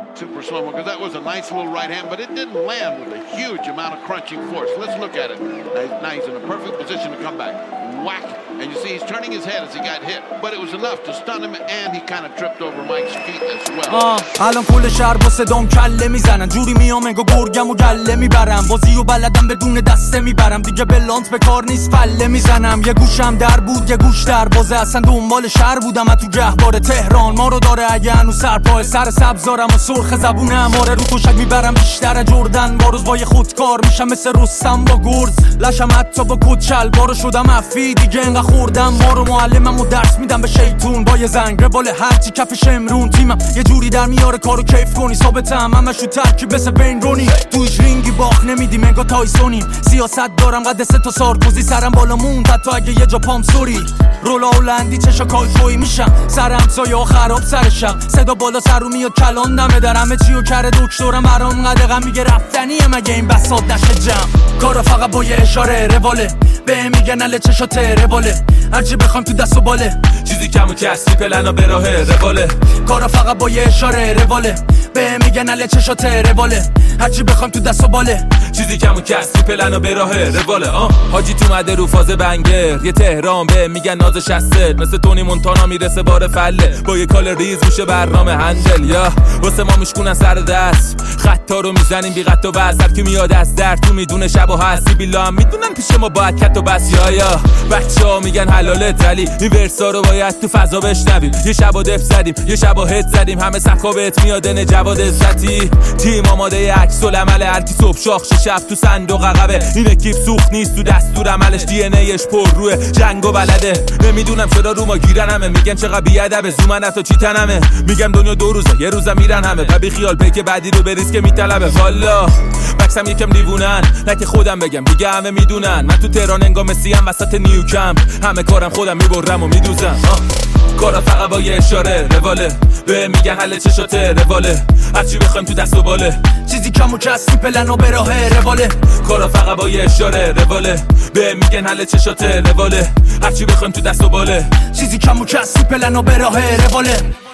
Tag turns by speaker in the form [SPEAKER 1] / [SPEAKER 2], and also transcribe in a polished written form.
[SPEAKER 1] super slow-mo, because that was a nice little right hand, but it didn't land with a huge amount of crunching force. Let's look at it. Now he's in a perfect position to come back. Whack. And you see he's turning his head as he got hit, but it was enough to stun him, and he kind of tripped over Mike's feet as well.
[SPEAKER 2] الان کل شهر با صدام کله میزنن، جوری میام انگار گرگم و گله میبرم، بازی و بلدم بدون دسته میبرم، دیگه بلانت به کار نیست فله میزنم. یه گوشم در بود یه گوش در بازه، اصلا دنبال شهر بودم تو گهواره تهران ما رو داره اگه هنوز سرپای سر سبزارم و سرخ زبونم، آره رو تشک میبرم بیشتر جردن، با روز با یه خودکار میشم مثل رستم با گرز، لشم حتی با کچل بارو شدم افی دیگه انقدر خوردم ما رو، معلمم و درس میدم به شیطون با یه زنگ روال هرچی کفش امرون، تیمم یه جوری در میاره کارو کیف کنی، ثابتم همش رو ترکیب مثل بین رونی، تویش رینگی باخ نمیدیم انگار تایسونیم، سیاست دارم قد سه تا سارکوزی، سرم بالا موند حتی اگه یه جا پام سوری، رولا هلندی چشا کایفوی میشم، سرم سایه ها خراب سر شب، صدا بالا سر رو میاد کلان دمه در همه چی و کره دکترم برام قدقم میگه رفتنیه مگه این بساط نشه جمع، کارا فقط با یه اشاره رواله، به میگن اله چشاته رواله، هرچی بخوام تو دست و باله،
[SPEAKER 3] چیزی کم و کسی پلنا به راه رواله،
[SPEAKER 2] کارا فقط با یه اشاره رواله، به میگن اله چشاته رواله، هرچی بخوام تو دست و باله،
[SPEAKER 3] چیزی کم و کسی پلنا به راه رواله. حاجی تو مده رو فاز بنگر، یه تهران به میگن نازش هسته، مثل تونی مونتانا میرسه بار فله، با یه کال ریز میشه برنامه هندل، یا واسه ما میشکنن سر دست، خطا رو میزنیم بی قط و بس، هر کی میاد از در تو میدونه شب و هستی بیلا هم میدونن پیش ما باید کت و بس، یا بچه‌ها میگن حلالت ولی این ورسا رو باید تو فضا بشنویم، یه شبا دف زدیم یه شبا هد زدیم، همه سکا بهت میادن جواد عزتی، تیم آماده عکس العمل، هر کی صبح شاخ شب تو صندوق عقبه، این اکیپ سوخت نیست تو دستور عملش، دی ان ایش پر روی جنگ و بلده، نمیدونم چرا رو ما گیرن همه، میگن چقدر بیادبه زومن حتی چی تنمه، میگم دنیا دو روزه یه روزم میرن همه، و بی خیال پیک بعدی رو بریز که میطلبه، والا بکسم یکم دیوونن نه که خودم بگم دیگه همه میدونن، من تو تهران انگار مسیام وسط نیوکمپ، همه کارم خودم میبرم و میدوزم، کارا فقط با یه اشاره رواله، به میگن حل چشاته رواله، هرچی بخوایم تو دست و باله،
[SPEAKER 2] چیزی کم و کسی پلنا به راه رواله،
[SPEAKER 3] کارا فقط با یه اشاره رواله، به میگن حل چشاته رواله، هرچی بخوایم تو دست و باله،
[SPEAKER 2] چیزی کم و کسی پلنا به راه رواله.